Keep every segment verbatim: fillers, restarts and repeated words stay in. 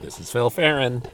This is Phil Farron.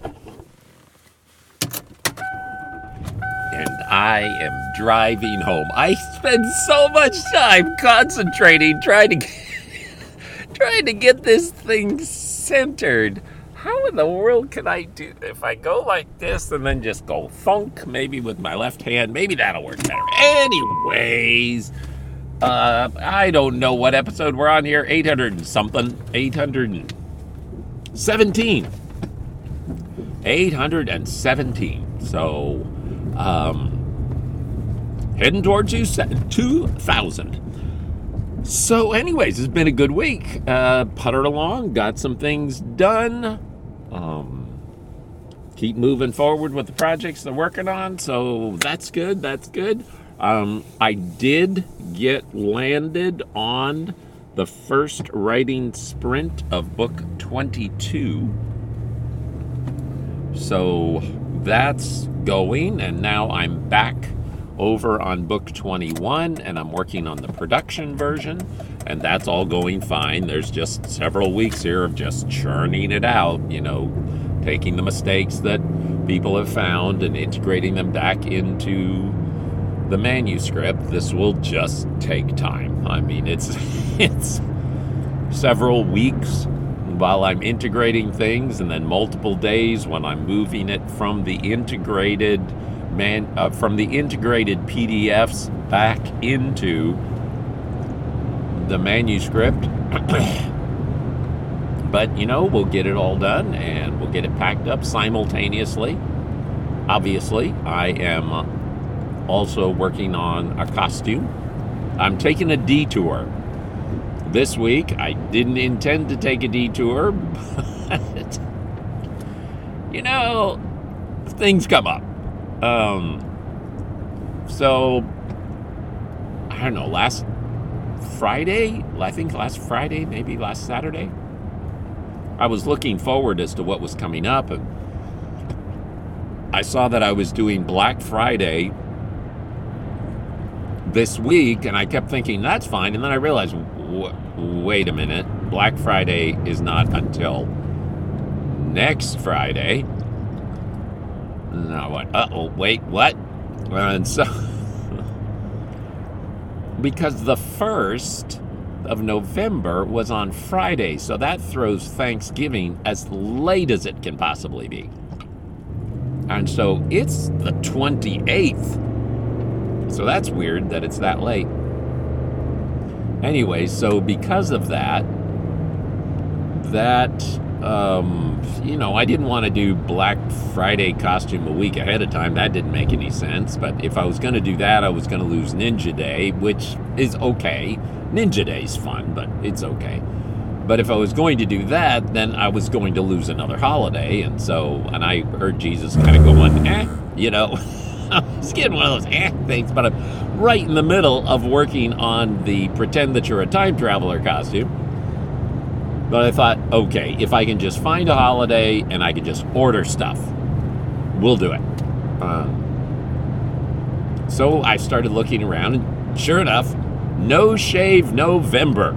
And I am driving home. I spend so much time concentrating, trying to get, trying to get this thing centered. How in the world can I do if I go like this and then just go thunk, maybe with my left hand? Maybe that'll work better. Anyways, uh, I don't know what episode we're on here. eight hundred and something. eight hundred seventeen. eight hundred seventeen. So, um, heading towards two thousand. So anyways, it's been a good week. Uh, puttered along, got some things done. Um, keep moving forward with the projects they're working on. So that's good, that's good. Um, I did get landed on the first writing sprint of book twenty-two. So that's going, and now I'm back over on book twenty-one, and I'm working on the production version, and that's all going fine. There's just several weeks here of just churning it out, you know, taking the mistakes that people have found and integrating them back into the manuscript. This will just take time. I mean, it's it's several weeks while I'm integrating things, and then multiple days when I'm moving it from the integrated man uh, from the integrated P D Fs back into the manuscript. But you know, we'll get it all done and we'll get it packed up simultaneously. Obviously, I am also working on a costume. I'm taking a detour this week. I didn't intend to take a detour, but you know, things come up. Um, so, I don't know, last Friday, I think last Friday, maybe last Saturday, I was looking forward as to what was coming up, and I saw that I was doing Black Friday this week, and I kept thinking, that's fine, and then I realized, w- wait a minute, Black Friday is not until next Friday. No, what? Uh-oh, wait, what? And so, because the first of November was on Friday, so that throws Thanksgiving as late as it can possibly be. And so it's the twenty-eighth. So that's weird that it's that late. Anyway, so because of that, that... Um, you know, I didn't want to do Black Friday costume a week ahead of time. That didn't make any sense. But if I was going to do that, I was going to lose Ninja Day, which is okay. Ninja Day's fun, but it's okay. But if I was going to do that, then I was going to lose another holiday. And so, and I heard Jesus kind of going, eh, you know, I was getting one of those eh things, but I'm right in the middle of working on the pretend that you're a time traveler costume. But I thought, okay, if I can just find a holiday and I can just order stuff, we'll do it. Um, so I started looking around, and sure enough, No Shave November.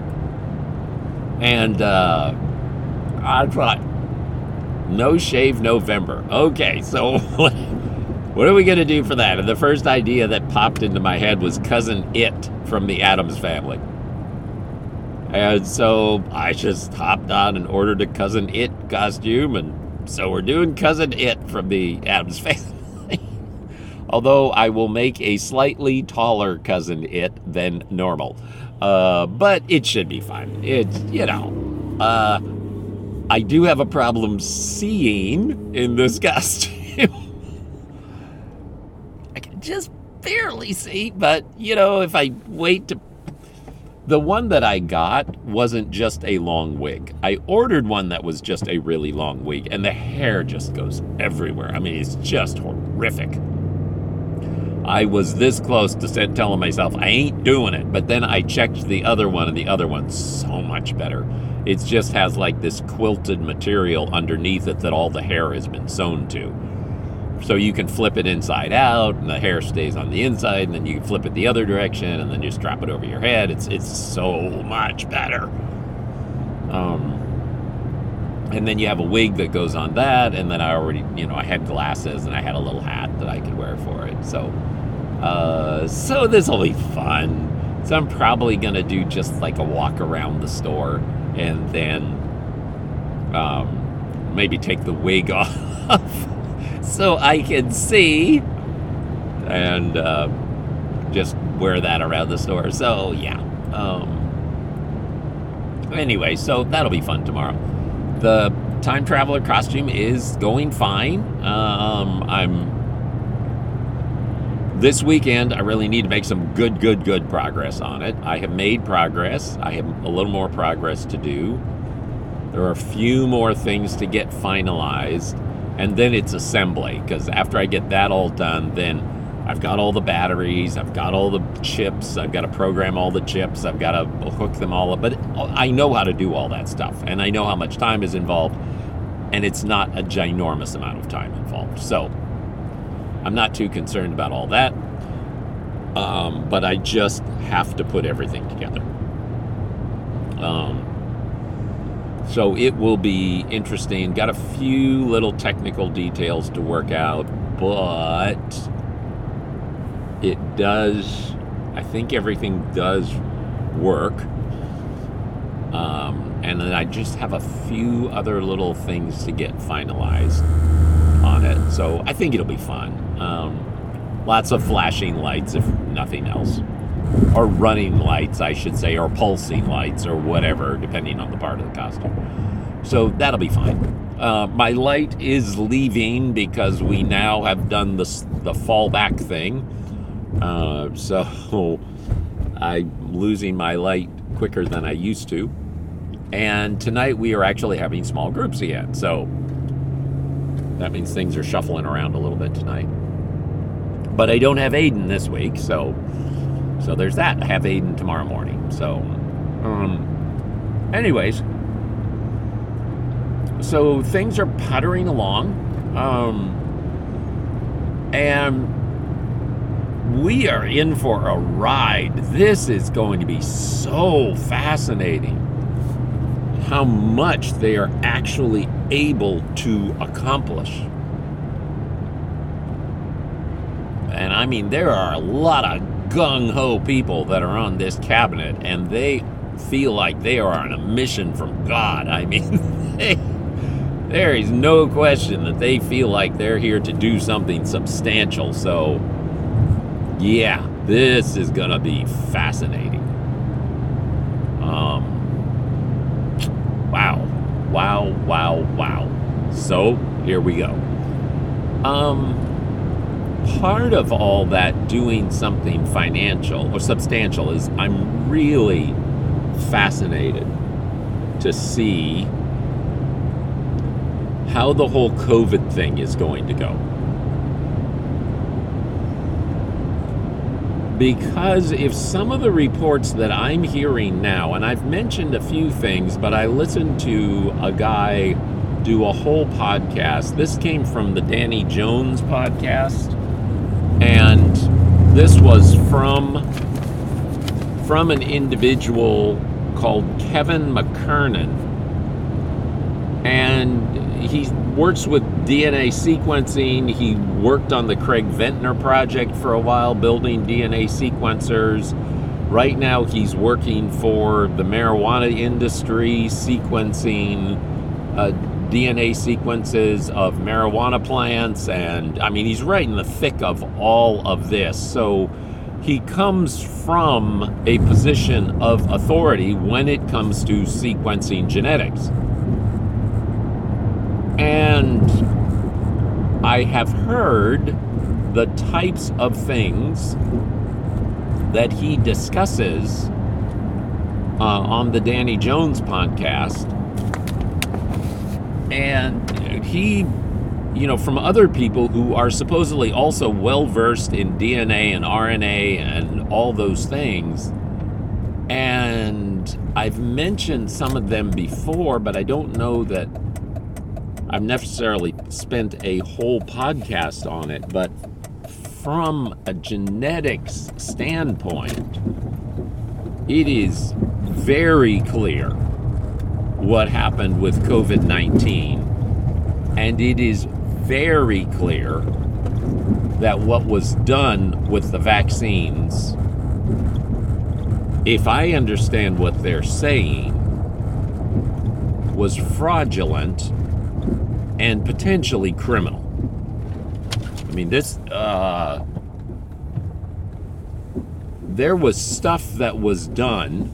And uh, I thought, No Shave November. Okay, so what are we going to do for that? And the first idea that popped into my head was Cousin It from the Addams Family. And so I just hopped on and ordered a Cousin It costume, and so we're doing Cousin It from the Addams Family. Although I will make a slightly taller Cousin It than normal. Uh, but it should be fine. It's, you know, uh, I do have a problem seeing in this costume. I can just barely see, but, you know, if I wait to... The one that I got wasn't just a long wig. I ordered one that was just a really long wig, and the hair just goes everywhere. I mean, it's just horrific. I was this close to telling myself, I ain't doing it. But then I checked the other one, and the other one's so much better. It just has like this quilted material underneath it that all the hair has been sewn to. So you can flip it inside out, and the hair stays on the inside, and then you can flip it the other direction, and then just drop it over your head. It's it's so much better. Um, And then you have a wig that goes on that, and then I already, you know, I had glasses and I had a little hat that I could wear for it. So, uh, so this will be fun. So I'm probably gonna do just like a walk around the store, and then um, maybe take the wig off so I can see, and uh, just wear that around the store. So yeah. Um, anyway, so that'll be fun tomorrow. The time traveler costume is going fine. Um, I'm this weekend. I really need to make some good, good, good progress on it. I have made progress. I have a little more progress to do. There are a few more things to get finalized, and then it's assembly. Because after I get that all done, then I've got all the batteries, I've got all the chips, I've got to program all the chips, I've got to hook them all up. But I know how to do all that stuff, and I know how much time is involved, and it's not a ginormous amount of time involved. So I'm not too concerned about all that, um, but I just have to put everything together. Um, so it will be interesting. Got a few little technical details to work out, but it does, I think everything does work. Um, and then I just have a few other little things to get finalized on it. So I think it'll be fun. Um, lots of flashing lights, if nothing else. Or running lights, I should say, or pulsing lights, or whatever, depending on the part of the costume. So that'll be fine. Uh, my light is leaving because we now have done the, the fallback thing. Uh, so I'm losing my light quicker than I used to. And tonight we are actually having small groups again. So that means things are shuffling around a little bit tonight. But I don't have Aiden this week, so so there's that. I have Aiden tomorrow morning. So, um, anyways, so things are puttering along. Um, and we are in for a ride. This is going to be so fascinating how much they are actually able to accomplish. And I mean, there are a lot of gung-ho people that are on this cabinet, and they feel like they are on a mission from God. I mean, they, there is no question that they feel like they're here to do something substantial. So yeah, this is gonna be fascinating. Um, wow, wow, wow, wow. So here we go. Um, part of all that doing something financial or substantial is I'm really fascinated to see how the whole COVID thing is going to go. Because if some of the reports that I'm hearing now, and I've mentioned a few things, but I listened to a guy do a whole podcast. This came from the Danny Jones podcast, and this was from from an individual called Kevin McKernan, and he works with D N A sequencing. He worked on the Craig Ventnor project for a while, building D N A sequencers. Right now he's working for the marijuana industry, sequencing uh, D N A sequences of marijuana plants. And I mean, he's right in the thick of all of this. So he comes from a position of authority when it comes to sequencing genetics. And I have heard the types of things that he discusses uh, on the Danny Jones podcast. And he, you know, from other people who are supposedly also well-versed in D N A and R N A and all those things. And I've mentioned some of them before, but I don't know that I've necessarily spent a whole podcast on it, but from a genetics standpoint, it is very clear what happened with COVID nineteen. And it is very clear that what was done with the vaccines, if I understand what they're saying, was fraudulent and potentially criminal. I mean, this, uh, there was stuff that was done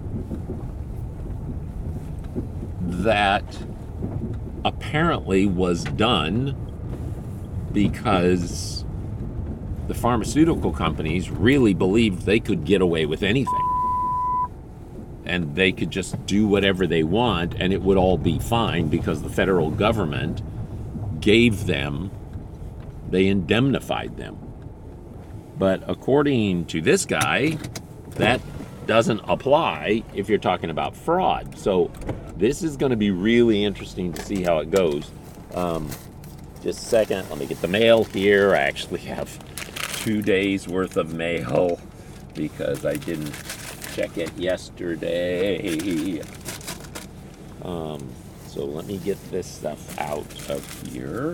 that apparently was done because the pharmaceutical companies really believed they could get away with anything. And they could just do whatever they want and it would all be fine because the federal government gave them, they indemnified them. But according to this guy, that doesn't apply if you're talking about fraud. So this is going to be really interesting to see how it goes. Um, just a second, let me get the mail here. I actually have two days worth of mail because I didn't check it yesterday. Um, so let me get this stuff out of here.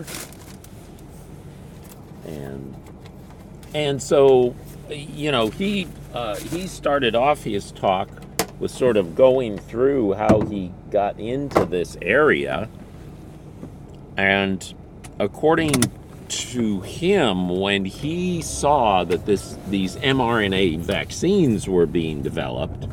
And and so, you know, he uh, he started off his talk with sort of going through how he got into this area. And according to him, when he saw that this these mRNA vaccines were being developed,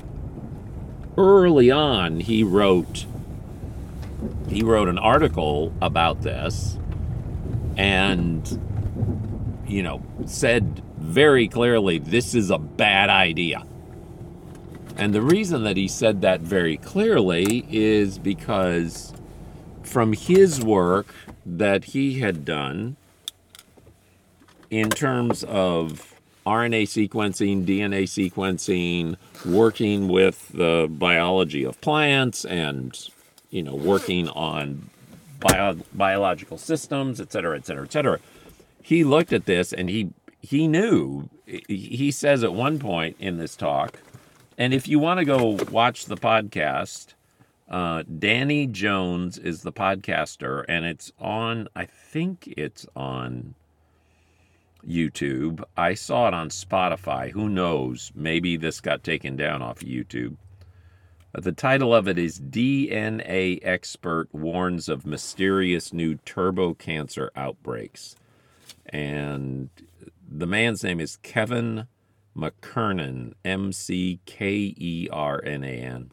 early on he wrote he wrote an article about this and, you know, said very clearly, this is a bad idea. And the reason that he said that very clearly is because from his work that he had done in terms of R N A sequencing, D N A sequencing, working with the biology of plants and, you know, working on bio- biological systems, et cetera, et cetera, et cetera. He looked at this and he he knew, he says at one point in this talk, and if you want to go watch the podcast, uh, Danny Jones is the podcaster, and it's on, I think it's on YouTube. I saw it on Spotify. Who knows? Maybe this got taken down off of YouTube. Uh, the title of it is D N A Expert Warns of Mysterious New Turbo Cancer Outbreaks. And the man's name is Kevin McKernan, M C K E R N A N.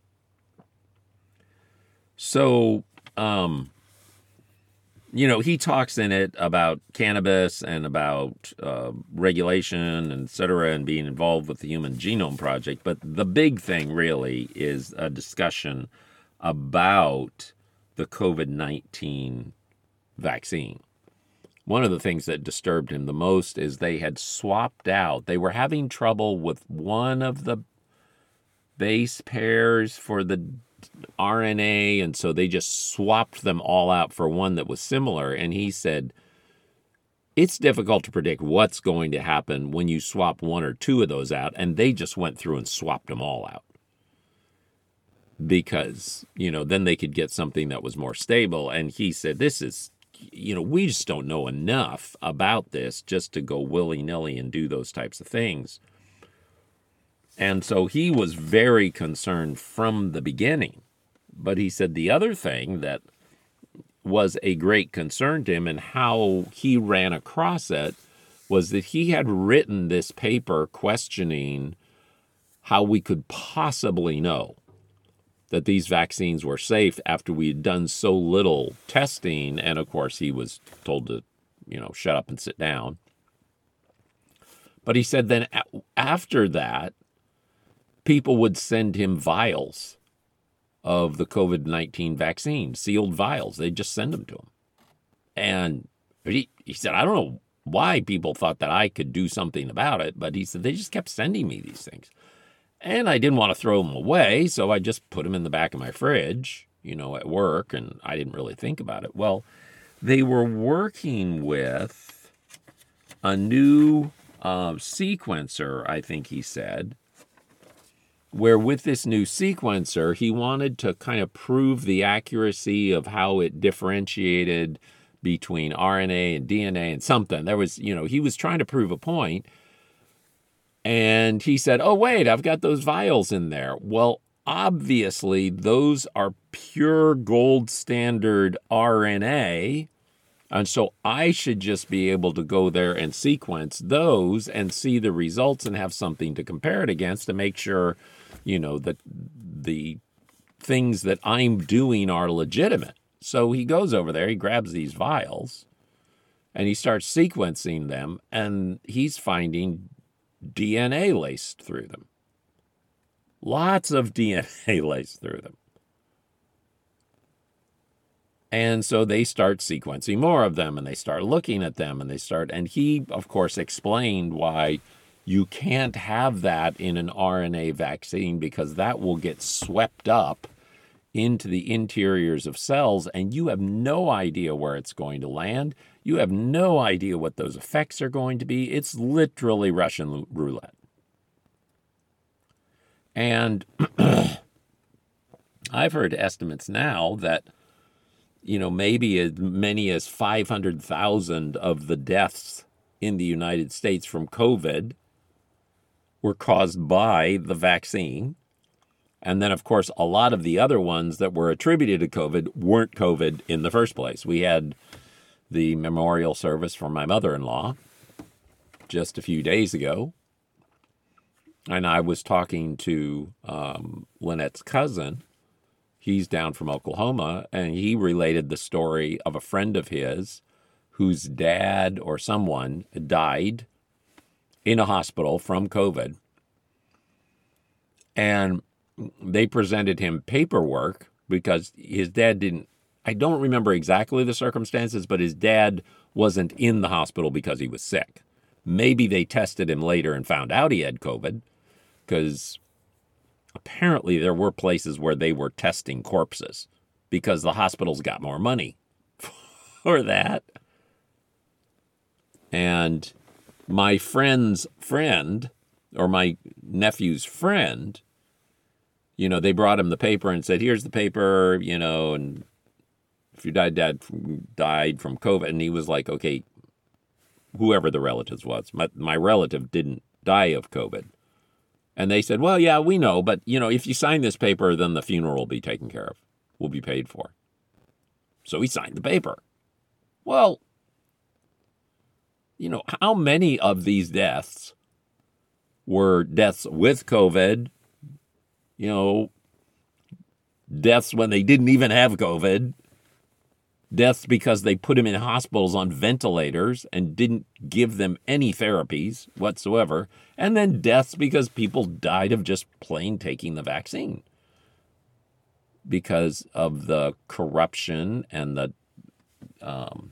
So, um, you know, he talks in it about cannabis and about uh, regulation, and et cetera, and being involved with the Human Genome Project. But the big thing really is a discussion about the COVID nineteen vaccine. One of the things that disturbed him the most is they had swapped out. They were having trouble with one of the base pairs for the R N A, and so they just swapped them all out for one that was similar. And he said, it's difficult to predict what's going to happen when you swap one or two of those out, and they just went through and swapped them all out. Because, you know, then they could get something that was more stable. And he said, this is, you know, we just don't know enough about this just to go willy-nilly and do those types of things. And so he was very concerned from the beginning. But he said the other thing that was a great concern to him and how he ran across it was that he had written this paper questioning how we could possibly know that these vaccines were safe after we had done so little testing. And of course, he was told to, you know, shut up and sit down. But he said then after that, people would send him vials of the COVID nineteen vaccine, sealed vials. They'd just send them to him. And he, he said, I don't know why people thought that I could do something about it, but he said, they just kept sending me these things. And I didn't want to throw them away, so I just put them in the back of my fridge, you know, at work, and I didn't really think about it. Well, they were working with a new uh, sequencer, I think he said, where with this new sequencer, he wanted to kind of prove the accuracy of how it differentiated between R N A and D N A and something. There was, you know, he was trying to prove a point. And he said, oh, wait, I've got those vials in there. Well, obviously, those are pure gold standard R N A. And so I should just be able to go there and sequence those and see the results and have something to compare it against to make sure, you know, that the things that I'm doing are legitimate. So he goes over there, he grabs these vials, and he starts sequencing them, and he's finding D N A laced through them. Lots of D N A laced through them. And so they start sequencing more of them, and they start looking at them, and they start, and he, of course, explained why you can't have that in an R N A vaccine because that will get swept up into the interiors of cells, and you have no idea where it's going to land. You have no idea what those effects are going to be. It's literally Russian roulette. And I've heard estimates now that, you know, maybe as many as five hundred thousand of the deaths in the United States from COVID were caused by the vaccine. And then, of course, a lot of the other ones that were attributed to COVID weren't COVID in the first place. We had the memorial service for my mother-in-law just a few days ago. And I was talking to um, Lynette's cousin. He's down from Oklahoma, and he related the story of a friend of his whose dad or someone died in a hospital from COVID. And they presented him paperwork because his dad didn't, I don't remember exactly the circumstances, but his dad wasn't in the hospital because he was sick. Maybe they tested him later and found out he had COVID, because apparently there were places where they were testing corpses because the hospitals got more money for that. And my friend's friend, or my nephew's friend, you know, they brought him the paper and said, here's the paper, you know, and if your dad, dad died from COVID. And he was like, okay, whoever the relatives was, my, my relative didn't die of COVID. And they said, well, yeah, we know, but, you know, if you sign this paper, then the funeral will be taken care of, will be paid for. So he signed the paper. Well, you know, how many of these deaths were deaths with COVID, you know, deaths when they didn't even have COVID, deaths because they put them in hospitals on ventilators and didn't give them any therapies whatsoever, and then deaths because people died of just plain taking the vaccine because of the corruption and the, um,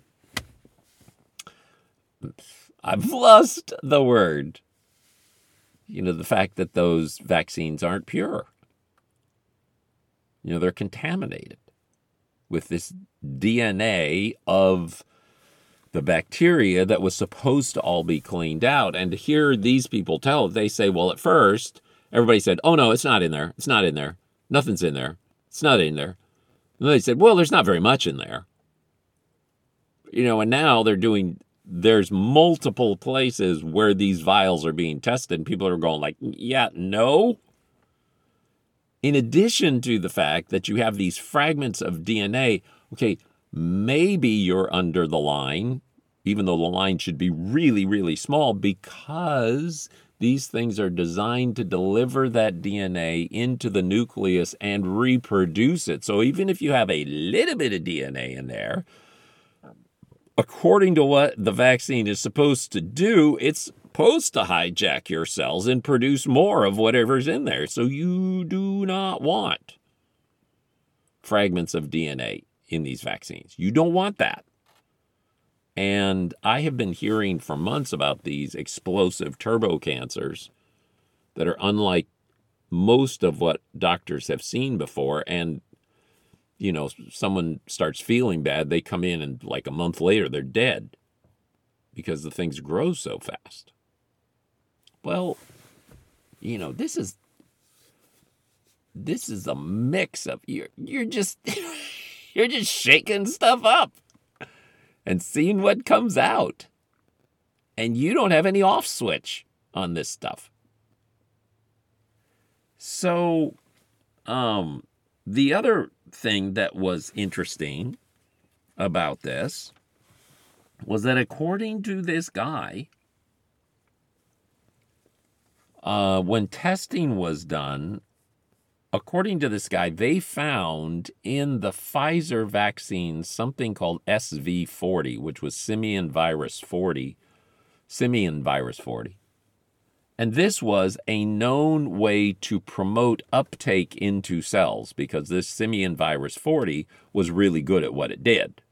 I've lost the word, you know, the fact that those vaccines aren't pure. You know, they're contaminated with this D N A of the bacteria that was supposed to all be cleaned out. And to hear these people tell it, they say, well, at first, everybody said, oh, no, it's not in there. It's not in there. Nothing's in there. It's not in there. And they said, well, there's not very much in there. You know, and now they're doing, there's multiple places where these vials are being tested. And people are going like, yeah, no. In addition to the fact that you have these fragments of D N A, okay, maybe you're under the line, even though the line should be really, really small, because these things are designed to deliver that D N A into the nucleus and reproduce it. So even if you have a little bit of D N A in there, according to what the vaccine is supposed to do, it's supposed to hijack your cells and produce more of whatever's in there. So you do not want fragments of D N A in these vaccines. You don't want that. And I have been hearing for months about these explosive turbo cancers that are unlike most of what doctors have seen before. And, you know, someone starts feeling bad, they come in and like a month later, they're dead because the things grow so fast. Well, you know, this is this is a mix of you're you're just you're just shaking stuff up and seeing what comes out. And you don't have any off switch on this stuff. So, um, the other thing that was interesting about this was that according to this guy, uh, when testing was done, according to this guy, they found in the Pfizer vaccine something called S V forty, which was simian virus forty, simian virus forty. And this was a known way to promote uptake into cells because this simian virus forty was really good at what it did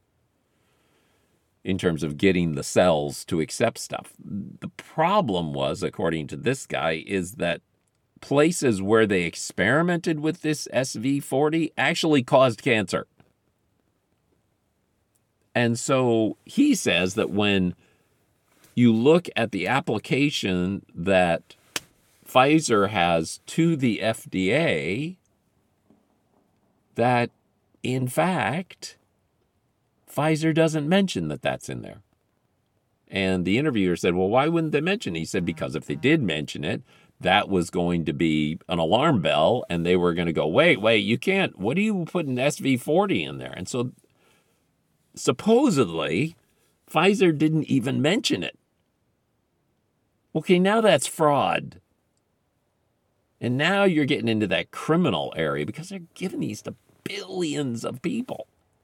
in terms of getting the cells to accept stuff. The problem was, according to this guy, is that places where they experimented with this S V forty actually caused cancer. And so he says that when you look at the application that Pfizer has to the F D A, that in fact, Pfizer doesn't mention that that's in there. And the interviewer said, well, why wouldn't they mention it? He said, because if they did mention it, that was going to be an alarm bell, and they were going to go, wait, wait, you can't, what are you putting S V forty in there? And so supposedly, Pfizer didn't even mention it. Okay, now that's fraud. And now you're getting into that criminal area because they're giving these to billions of people.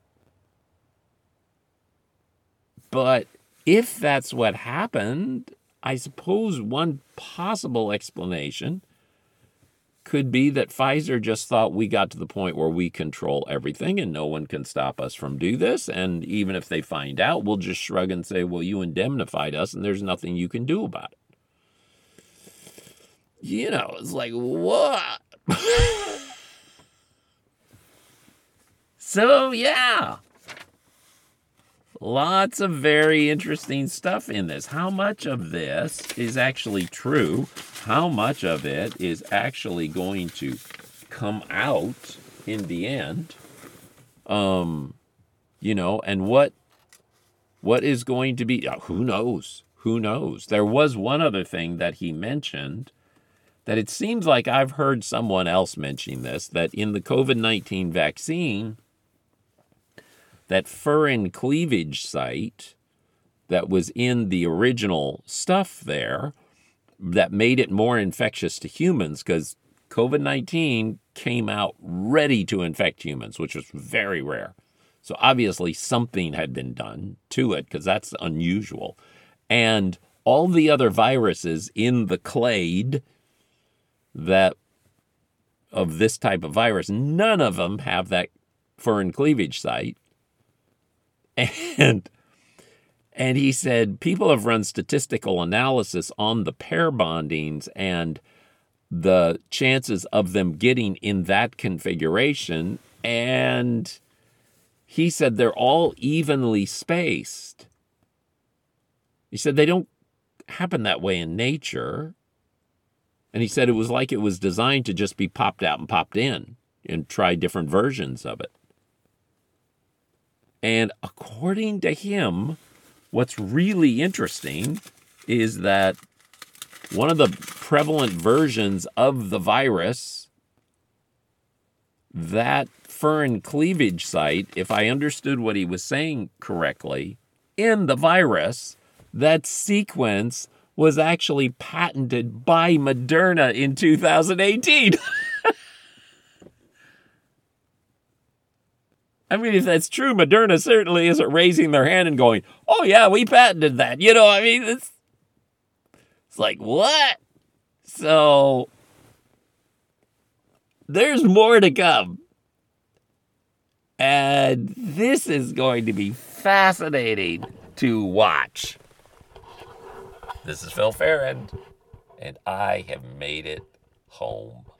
But if that's what happened, I suppose one possible explanation could be that Pfizer just thought we got to the point where we control everything and no one can stop us from do this. And even if they find out, we'll just shrug and say, well, you indemnified us and there's nothing you can do about it. You know, it's like, what? So, yeah. Lots of very interesting stuff in this. How much of this is actually true? How much of it is actually going to come out in the end? Um, you know, and what what is going to be? Uh, who knows? Who knows? There was one other thing that he mentioned that it seems like I've heard someone else mentioning this, that in the COVID nineteen vaccine, that furin cleavage site that was in the original stuff there that made it more infectious to humans, because COVID nineteen came out ready to infect humans, which was very rare. So obviously something had been done to it because that's unusual. And all the other viruses in the clade that of this type of virus, none of them have that furin cleavage site. And and he said people have run statistical analysis on the pair bondings and the chances of them getting in that configuration, and he said they're all evenly spaced. He said they don't happen that way in nature. And he said it was like it was designed to just be popped out and popped in and try different versions of it. And according to him, what's really interesting is that one of the prevalent versions of the virus, that furin cleavage site, if I understood what he was saying correctly, in the virus, that sequence was actually patented by Moderna in two thousand eighteen. I mean, if that's true, Moderna certainly isn't raising their hand and going, oh, yeah, we patented that. You know, I mean, it's, it's like, what? So there's more to come. And this is going to be fascinating to watch. This is Phil Ferrand, and I have made it home.